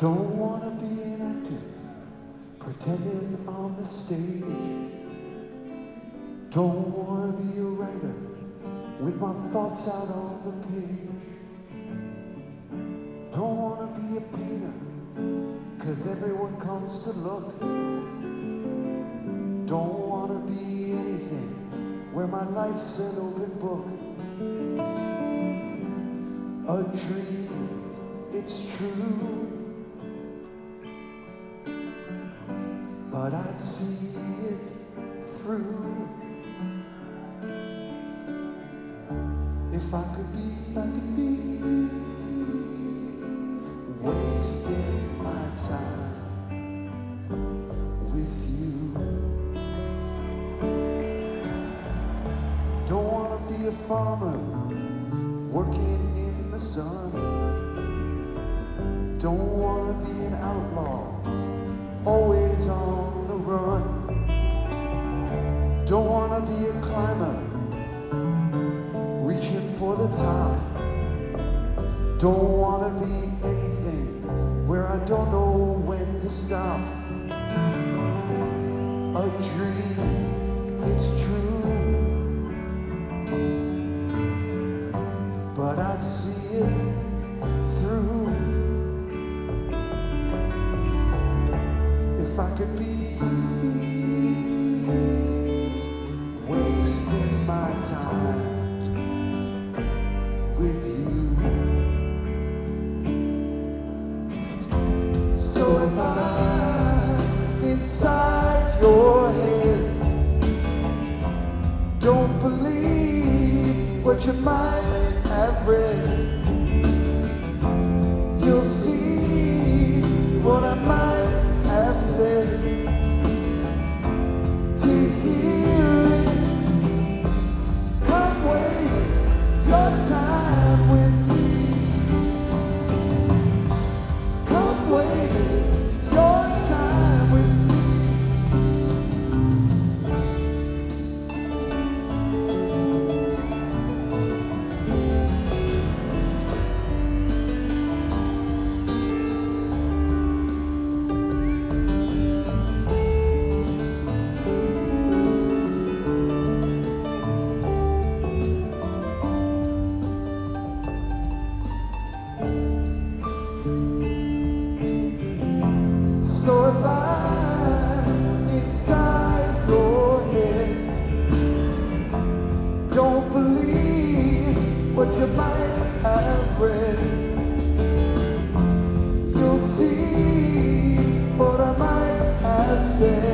Don't wanna be an actor, pretending on the stage. Don't wanna be a writer, with my thoughts out on the page. Don't wanna be a painter, 'cause everyone comes to look. Don't wanna be anything, where my life's an open book. A dream, it's true, but I'd see it through if I could be wasting my time with you. Don't wanna be a farmer working in the sun. Don't wanna be an outlaw, always on the run. Don't wanna be a climber, reaching for the top. Don't wanna be anything where I don't know when to stop. A dream, it's true, but I'd see it through if I could be wasting my time with you. So if I'm inside your head, don't believe what you might have read. You'll see what I might have said. To hear it, come waste your time with me. Come waste your time with me. So if I'm inside your head, don't believe what you might have read. You'll see what I might have said.